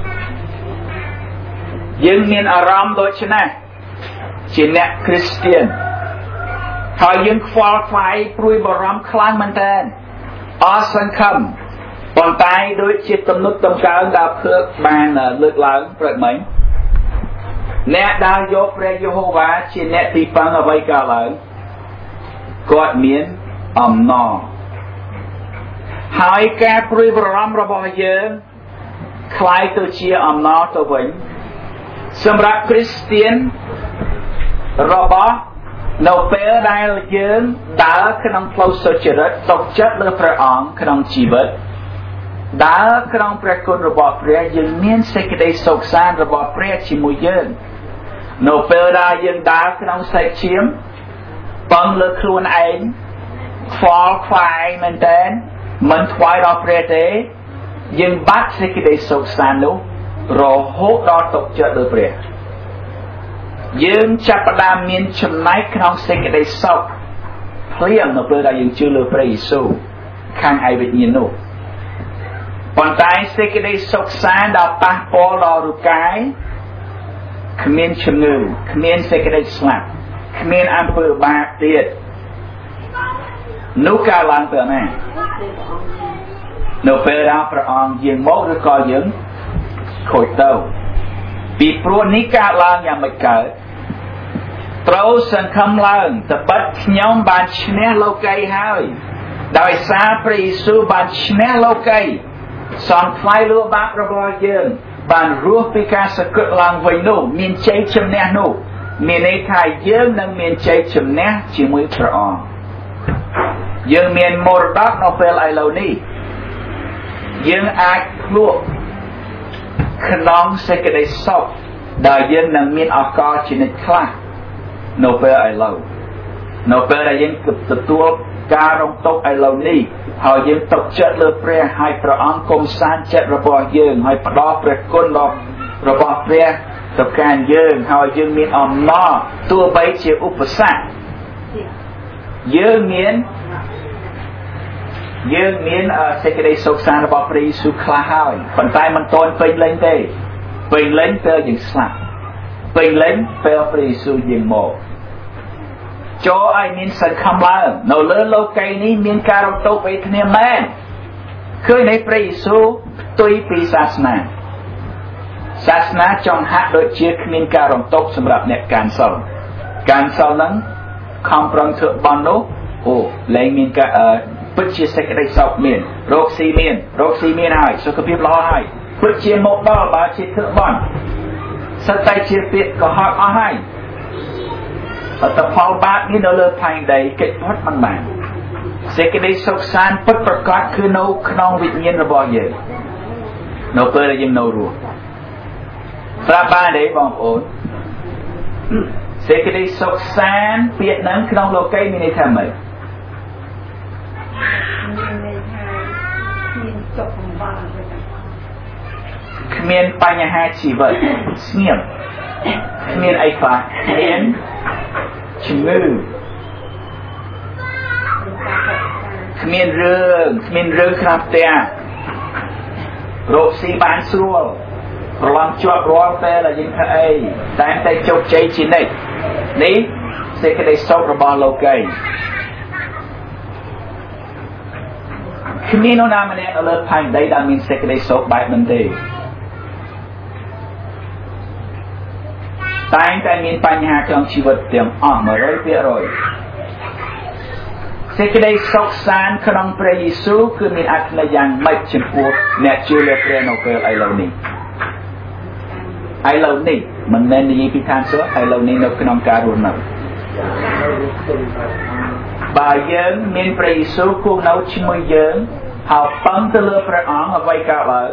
Speaker 1: យើងមានអារម្មណ៍ដូចនេះជាអ្នកគ្រីស្ទានហើយយើងខ្វល់ខ្វាយព្រួយបារម្ភខ្លាំងមែនទែនអស់សង្ឃឹមប៉ុន្តែដូចជាទំនុកតំកើងដែលភ្លើកបានលើកឡើងព្រឹកមិញអ្នកដែលយកព្រះយេហូវ៉ាជាអ្នកទីពឹងអ្វីក៏ឡើងគាត់មានអំណរហើយការព្រួយបារម្ភរបស់យើងคล้ายទៅជាអំណរទៅវិញសម្រាប់គ្រីស្ទានរបស់នៅពេលដែលយើងដើរក្នុងផ្លូវសុចរិតទុកចិត្តលើព្រះអង្គក្នុងជីវិតដើរក្នុងព្រះគុណរបស់ព្រះយើងមានសេចក្តីសុខសាន្តរបស់ព្រះជាមួយយើងនៅពេលដែលយើងដើរក្នុងសេចឈាមពឹងលើខ្លួនឯងខ្វល់ខ្វាយមែនទែនមិនថ្វាយដល់ព្រះទេយើងបាត់សេចក្តីសុខសាន្តនោះរហូតដល់ទុកចិត្តលើព្រះយើងចាប់ផ្ដើមមានចំណែកក្នុងសេចក្តីសុខភ្លាមនៅពេលដែលយើងជឿលើព្រះយេស៊ូវខាងឯវិញ្ញាណនោះប៉ុន្តែសេចក្តីសុខសាន្តដែលប៉ះពាល់ដល់រូបកាយគ្មានជំងឺគ្មានសេចក្តីស្លាប់គ្មានអំពើបាបទៀតនោះកើតឡើងទៅណានៅពេលដែលព្រះអង្គយាងមកឬក៏យើងខូចទៅពីព្រោះនេះកើតឡើងយ៉ាងមិនកើតត្រូវសង្ឃឹមឡើងតែបាត់ខ្ញុំបានឈ្នះលោកីហើយដោយសារព្រះយេស៊ូវបានឈ្នះលោកីសងថ្លៃលើបាបរបស់យើងបានរស់ពីការសក្តិឡើងវិញនោះមានជ័យជំនះនោះមានន័យថាយើងនឹងមានជ័យជំនះជាមួយព្រះអង្គយើងមានមរតកនៅពេលឥឡូវនេះយើងអាចភ្លក់ក្នុងសេចក្តីសុខដែលយើងនឹងមានឱកាសជានិច្ចខ្លះនៅពេលឥឡូវនៅពេលដែលយើងទទួលការរងទុក្ខឥឡូវនេះហើយយើងទុកចិត្តលើព្រះហើយព្រះអង្គគំសាន្តចិត្តរបស់យើងហើយផ្ដល់ព្រះគុណរបស់ព្រះទៅកាន់យើងហើយយើងមានអំណរទោះបីជាឧបសគ្គយើងមានយើងមានសេចក្តីសុខសាន្តរបស់ព្រះយេស៊ូវខ្លះហើយប៉ុន្តែមិនទាន់ពេញលេញទេពេញលេញពេលយើងស្លាប់ពេញលេញពេលព្រះយេស៊ូវយាងមកចូលឲ្យមានសង្ឃឹមឡើងនៅលើលោកីនេះមានការរំទុកវេទនាមែនឃើញនៃព្រះយេស៊ូវផ្ទុយពីសាសនាសាសនាចង់ហាក់ដូចជាគ្មានការរំទុកសម្រាប់អ្នកកាន់សិលកាន់សិលហ្នឹងខំប្រឹងធ្វើបន់នោះអូលែងមានការពិតជាសេចក្តីសុខមានរោគស៊ីមានរោគស៊ីមានហើយសុខភាពល្អហើយពិតជាមកដល់បើជាធ្វើបន់សិតតែជាពាក្យកុហកអស់ហើយអត្តផលបាបនេះនៅលើផែនដីកិច្ចផុតមិនបានសេចក្តីសុខសាន្តពិតប្រាកដគឺនៅក្នុងវិញ្ញាណរបស់យើងនៅពេលដែលយើងនៅរស់ប្រាប់បានទេបងប្អូនសេចក្តីសុខសាន្តពាក្យហ្នឹងក្នុងលោកីមានន័យថាម៉េចគ្មានបញ្ហាជីវិតស្ងៀមគ្មានអីខ្លះគ្មានជំងឺគ្មានរឿងគ្មានរឿងក្នុងផ្ទះរកស៊ីបានស្រួលប្រឡំជាប់រាល់ពេលដែលយើងធ្វើអីតែតែជោគជ័យជានិច្ចនេះសេចក្តីសុខរបស់លោកីគ្មាននរណាម្នាក់នៅលើផែនដីដែលមានសេចក្តីសុខបែបនេះទេតែងតែមានបញ្ហាក្នុងជីវិតទាំងអស់ một trăm phần trăm សេចក្តីសុខសាន្តក្នុងព្រះយេស៊ូវគឺមានអត្ថន័យយ៉ាងម៉េចចំពោះអ្នកជឿលើព្រះនៅពេលឥឡូវនេះឥឡូវនេះមិនមែននិយាយពីឋានសួគ៌ឥឡូវនេះនៅក្នុងការរស់នៅបើយើងមានព្រះយេស៊ូវគង់នៅជាមួយយើងហើយពឹងទៅលើព្រះអង្គអ្វីកើតឡើង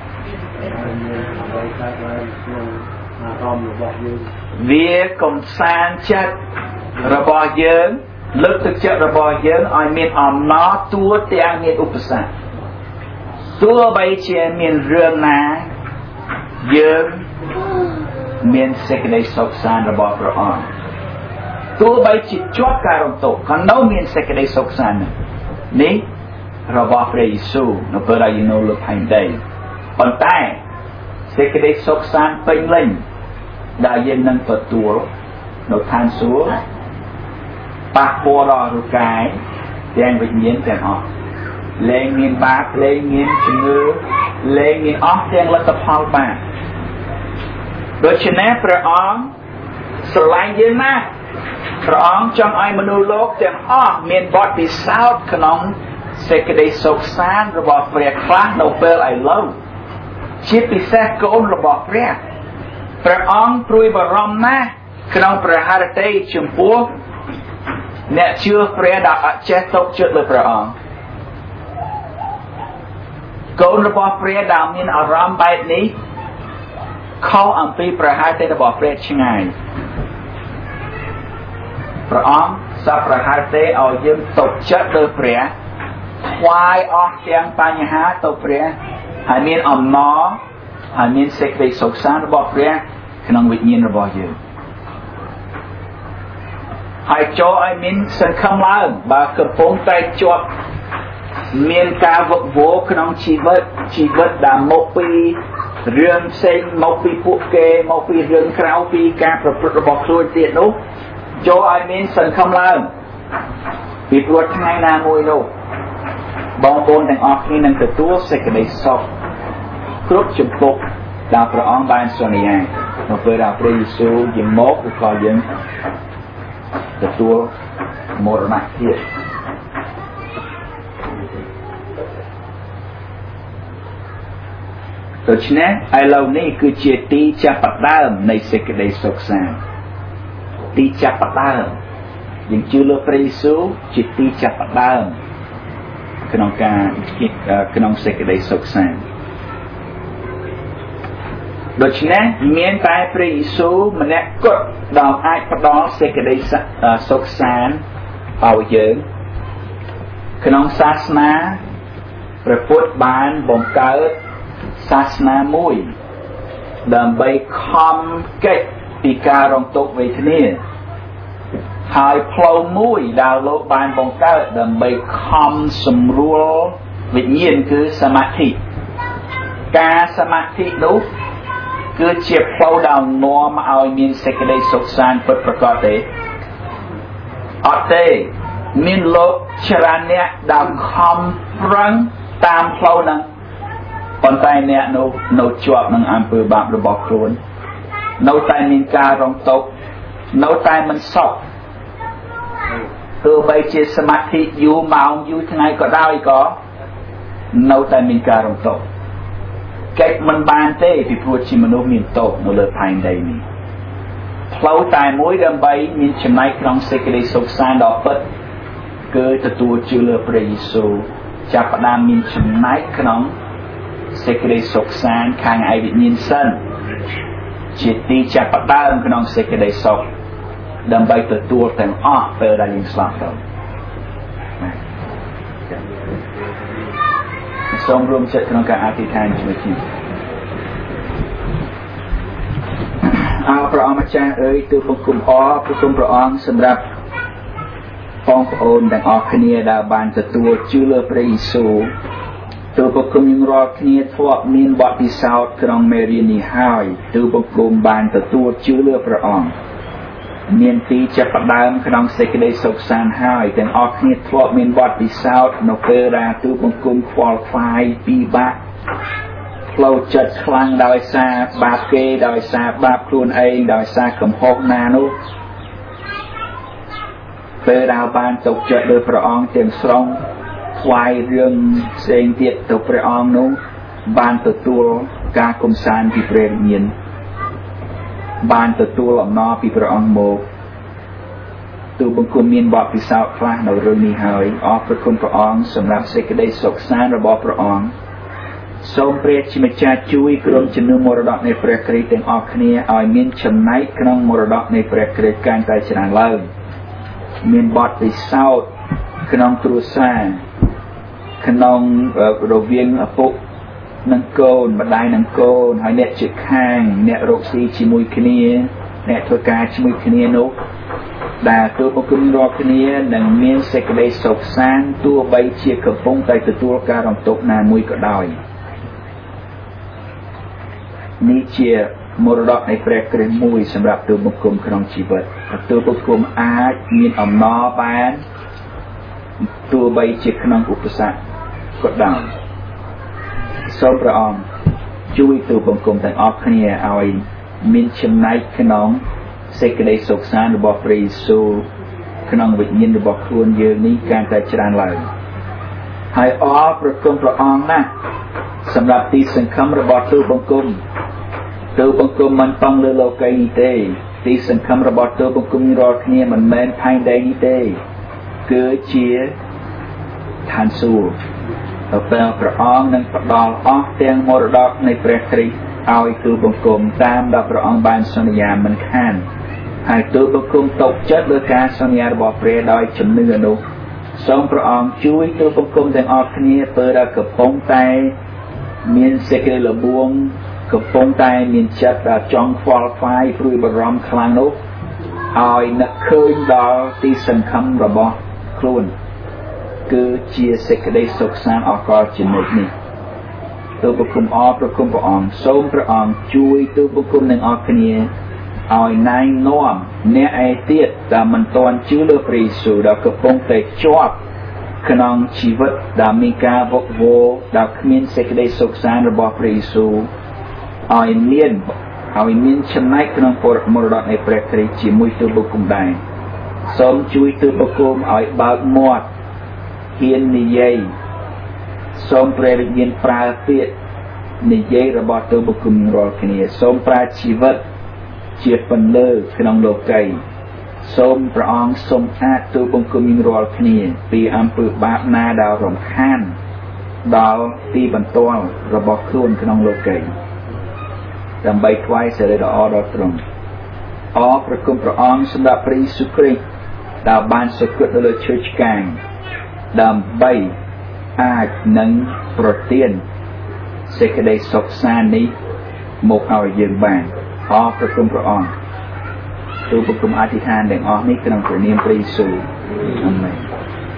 Speaker 1: វាកំសាន្តចិត្តរបស់យើងលើកទឹកចិត្តរបស់យើងឲ្យមានអំណរទួទាំងមានឧបសគ្គទោះបីជាមានរឿងណាយើងមានសេចក្តីសុខសាន្តរបស់ព្រះអង្គទោះបីជាជាប់ការរំទុកក៏នៅមានសេចក្តីសុខសាន្តនេះរបស់ព្រះយេស៊ូវនៅពេលដែលយើងនៅលើផែនដីប៉ុន្តែសេចក្តីសុខសាន្តពេញលេញដែលយើងនឹងទទួលនៅឋានសួគ៌ប៉ះពាល់ដល់រូបកាយទាំងវិញ្ញាណទាំងអស់លែងមានបាបលែងមានជំងឺលែងមានអស់ទាំងលទ្ធផលបាបដូច្នេះព្រះអង្គស្រឡាញ់យើងណាស់ព្រះអង្គចង់ឲ្យមនុស្សលោកទាំងអស់មានបទពិសោធន៍ក្នុងសេចក្តីសុខសាន្តរបស់ព្រះខ្លះនៅពេលឥឡូវជាពិសេសកូនរបស់ព្រះព្រះអង្គព្រួយបារម្ភណាស់ក្នុងព្រះハរតីចំពោះអ្នកជឿព្រះដែលអត់ចេះទុកចិត្តលើព្រះអង្គកូនរបស់ព្រះដែលមានអារម្មណ៍បែបនេះខុសអំពីព្រះハរតីរបស់ព្រះឆ្ងាយព្រះអង្គសពព្រះハរតីឲ្យយើងទុកចិត្តលើព្រះថ្វាយអស់ទាំងបញ្ហាទៅព្រះហើយមានអំណរហើយមានសេចក្តីសុខសាន្តរបស់ព្រះក្នុងវិញ្ញាណរបស់យើងហើយចូលឲ្យមានសង្ឃឹមឡើងបើកំពុងតែជាប់មានការវឹកវរក្នុងជីវិតជីវិតដែលមកពីរឿងផ្សេងមកពីពួកគេមកពីរឿងក្រៅពីការប្រព្រឹត្តរបស់ខ្លួនទៀតនោះចូលឲ្យមានសង្ឃឹមឡើងពីព្រោះថ្ងៃណាមួយនោះបងប្អូនទាំងអស់គ្នានឹងទទួលសេចក្តីសុខគ្រប់ជំពប់ដែលព្រះអង្គបានសន្យានៅពេលដែលព្រះយេស៊ូវយាងមកឬក៏យើងទទួលមរណភាពដូច្នេះឥឡូវនេះគឺជាទីចាប់ផ្ដើមនៃសេចក្តីសុខសាន្តទីចាប់ផ្ដើមយើងជឿលើព្រះយេស៊ូវជាទីចាប់ផ្ដើមក្នុងការក្នុងសេចក្តីសុខសាន្តដូច្នេះមានតែព្រះយេស៊ូវម្នាក់គត់ដែលអាចផ្ដល់សេចក្តីសុខសាន្តឲ្យយើងក្នុងសាសនាព្រះពុទ្ធបានបង្កើតសាសនាមួយដើម្បីខំកិច្ចពីការរងទុក្ខវេទនាហើយផ្លូវមួយដែលលោកបានបង្កើតដើម្បីខំសម្រួលវិញ្ញាណគឺសមាធិការសមាធិនោះគឺជាផ្លូវដែលនាំឲ្យមានសេចក្តីសុខសាន្តពិតប្រាកដទេអត់ទេមានលោកច្រើនអ្នកដែលខំប្រឹងតាមផ្លូវហ្នឹងប៉ុន្តែអ្នកនោះនៅជាប់នឹងអំពើបាបរបស់ខ្លួននៅតែមានការរងទុក្ខនៅតែមិនសុខទោះបីជាសមាធិយូរម៉ោងយូរថ្ងៃក៏ដោយក៏នៅតែមានការរងទុក្ខកិច្ចមិនបានទេពីព្រោះជាមនុស្សមានទោសនៅលើផែនដីនេះផ្លូវតែមួយដើម្បីមានចំណែកក្នុងសេចក្តីសុខសាន្តដ៏ពិតគឺទទួលជឿលើព្រះយេស៊ូវចាប់ផ្ដើមមានចំណែកក្នុងសេចក្តីសុខសាន្តខាងឯវិញ្ញាណសិនជាទីចាប់ផ្ដើមក្នុងសេចក្តីសុខដើម្បីទទួលទាំងអស់ពេលដែលយើងស្លាប់ទៅសូមរួមចិត្តក្នុងការអធិដ្ឋានជាមួយគ្នាអរព្រះអង្គម្ចាស់អើយទូលបង្គំអរព្រះគុណព្រះអង្គសម្រាប់បងប្អូនទាំងអស់គ្នាដែលបានទទួលជឿលើព្រះយេស៊ូវទូលបង្គំយើងរាល់គ្នាធ្លាប់មានបទពិសោធន៍ក្នុងមេរៀននេះហើយទូលបង្គំបានទទួលជឿលើព្រះអង្គមានទីចាប់ផ្ដើមក្នុងសេចក្តីសុខសាន្តហើយទាំងអស់គ្នាធ្លាប់មានវត្តពិសោធន៍នៅពេលដែលទូបង្គំខ្វល់ខ្វាយពិបាកផ្លូវចិត្តខ្លាំងដោយសារបាបគេដោយសារបាបខ្លួនឯងដោយសារកំហុសណានោះពេលដែលបានទុកចិត្តលើព្រះអង្គទាំងស្រុងថ្វាយរឿងផ្សេងទៀតទៅព្រះអង្គនោះបានទទួលការកំសាន្តពីព្រះវិញ្ញាណបានទទួលអំណរពីព្រះអង្គមកទូបង្គំមានបទពិសោធន៍ខ្លះនៅរឿងនេះហើយអរព្រគុណព្រះអង្គសម្រាប់សេចក្តីសុខសាន្តរបស់ព្រះអង្គសូមព្រះជាម្ចាស់ជួយក្រុមជំនុំមរតកនៃព្រះគ្រីស្ទទាំងអស់គ្នាឲ្យមានចំណែកក្នុងមរតកនៃព្រះគ្រីស្ទកាន់តែច្រើនឡើងមានបទពិសោធន៍ក្នុងគ្រួសារក្នុងរវាងឪពុកនិងកូនម្ដាយនិងកូនហើយអ្នកជិតខាងអ្នករកស៊ីជាមួយគ្នាអ្នកធ្វើការជាមួយគ្នានោះដែលទូបង្គំរាល់គ្នានឹងមានសេចក្តីសុខសាន្តទោះបីជាកំពុងតែទទួលការរំទុកណាមួយក៏ដោយនេះជាមរតកនៃព្រះគ្រីស្ទមួយសម្រាប់ទូបង្គំក្នុងជីវិតទូបង្គំអាចមានអំណរបានទោះបីជាក្នុងឧបសគ្គក៏ដោយសូមព្រះអង្គជួយទូបង្គំទាំងអស់គ្នាឲ្យមានចំណែកក្នុងសេចក្តីសុខសាន្តរបស់ព្រះយេស៊ូវក្នុងវិញ្ញាណរបស់ខ្លួនយើងនេះកាន់តែច្រើនឡើងហើយអរព្រគុណព្រះអង្គណាស់សម្រាប់ទីសង្ឃឹមរបស់ទូបង្គំទូបង្គំមិនต้องលើលោកីនេះទេទីសង្ឃឹមរបស់ទូបង្គំរាល់គ្នាមិនមែនផែនដីនេះទេគឺជាឋានសួគ៌ទៅពេលព្រះអង្គនឹងផ្ដល់អស់ទាំងមរតកនៃព្រះគ្រីស្ទឲ្យទូបង្គំតាមដែលព្រះអង្គបានសន្យាមិនខានហើយទូបង្គំទុកចិត្តលើការសន្យារបស់ព្រះដោយជំនឿនោះសូមព្រះអង្គជួយទូបង្គំទាំងអស់គ្នាពេលដែលកំពុងតែមានសេចក្តីល្បួងកំពុងតែមានចិត្តដែលចង់ខ្វល់ខ្វាយព្រួយបារម្ភខ្លាំងនោះឲ្យនឹកឃើញដល់ទីសង្ឃឹមរបស់ខ្លួនគឺជាសេចក្តីសុខសាន្តអកលជានិច្ចនេះទូបង្គំអរព្រគុណព្រះអង្គសូមព្រះអង្គជួយទូបង្គំទាំងអស់គ្នាឲ្យណែនាំអ្នកឯទៀតដែលមិនទាន់ជឿលើព្រះយេស៊ូវដែលកំពុងតែជាប់ក្នុងជីវិតដែលមានការវឹកវរដែលគ្មានសេចក្តីសុខសាន្តរបស់ព្រះយេស៊ូវឲ្យមានឲ្យមានចំណែកក្នុងមរតកនៃព្រះគ្រីស្ទជាមួយទូបង្គំដែរសូមជួយទូបង្គំឲ្យបើកមាត់ហ៊ាននិយាយសូមព្រះវិញ្ញាណប្រើពាក្យនិយាយរបស់ទូបង្គំរាល់គ្នាសូមប្រើជីវិតជាពន្លឺក្នុងលោកីសូមព្រះអង្គសូមអាចទូបង្គំរាល់គ្នាពីអំពើបាបណាដែលរំខានដល់ទីបន្ទាល់របស់ខ្លួនក្នុងលោកីដើម្បីថ្វាយសិរីល្អដល់ទ្រង់អរព្រគុណព្រះអង្គសម្រាប់ព្រះយេស៊ូវគ្រីស្ទដែលបានសក្តិនៅលើឈើឆ្កាងដើម្បីអាចនឹងប្រទានសេចក្តីសុខសាន្តនេះមកឲ្យយើងបានអរព្រគុណព្រះអង្គទូបង្គំអធិដ្ឋានទាំងអស់នេះក្នុងព្រះនាមព្រះយេស៊ូវអាមែន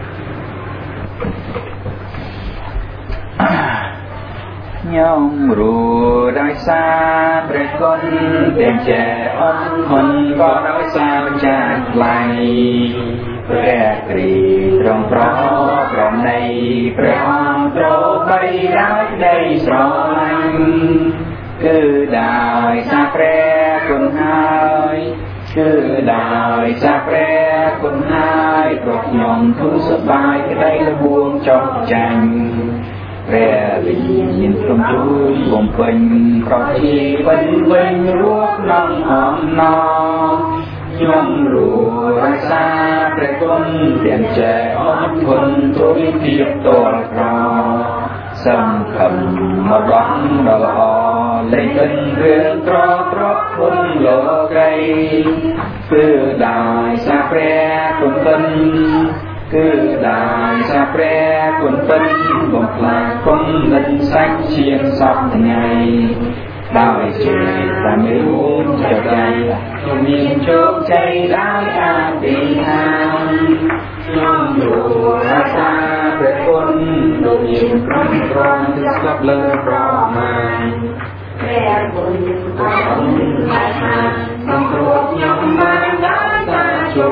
Speaker 1: ខ្ញុំរួដោយសារព្រះគុណទាំងចេះអត់ធន់ក៏ដោយសារម្ចាស់ថ្លៃព្រះគ្រីស្ទទ្រង់ប្រោប្រណីព្រះអង្គទ្រង់បីដោយក្តីស្រឡាញ់គឺដោយសារព្រះគុណហើយគឺដោយសារព្រះគុណហើយព្រោះខ្ញុំធូរសប្បាយក្តីល្បួងចុះចាញ់ព្រះវិញ្ញាណទ្រង់ជួយបំពេញប្រទានវិញវិញរស់ក្នុងអំណរខ្ញុំរួរក្សាព្រះគុណទាំងចេះអត់ធន់ទ្រង់ភាពតលក្រសង្ឃឹមរបស់ដ៏ល្អលេចពេញរឿងត្រត្រប់គុណលោកីគឺដោយសារព្រះគុណពិនគឺដោយសារព្រះគុណពិនបំផ្លាញគុណនិតសាច់ជាងសពថ្ងៃដោយជាតែមានរួមចែកចាយខ្ញុំមានជោគជ័យដោយអធិដ្ឋានខ្ញុំរួរក្សាព្រះគុណដូចមានក្រុមក្រមទីស្លាប់លើប្រមាណព្រះគុណអរគុណហើយថាសង្គ្រោះខ្ញុំបានដោយ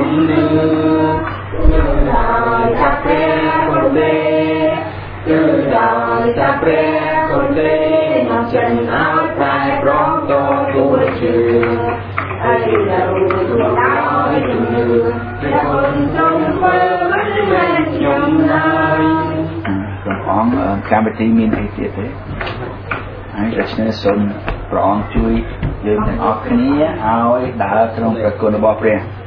Speaker 2: nương từ đời cha pre con đê từ đời cha pre con đê ngọc chân áo dài bóng to tua trường ai đâu tua áo nương để con trong mơ vẫn lên trong hai
Speaker 1: còn ông cam bì miên hay tiệt thế ai rất nên sôn ព្រះអង្គជួយយើងទាំងអស់គ្នាឲ្យដើរក្នុងព្រះគុណរបស់ព្រះ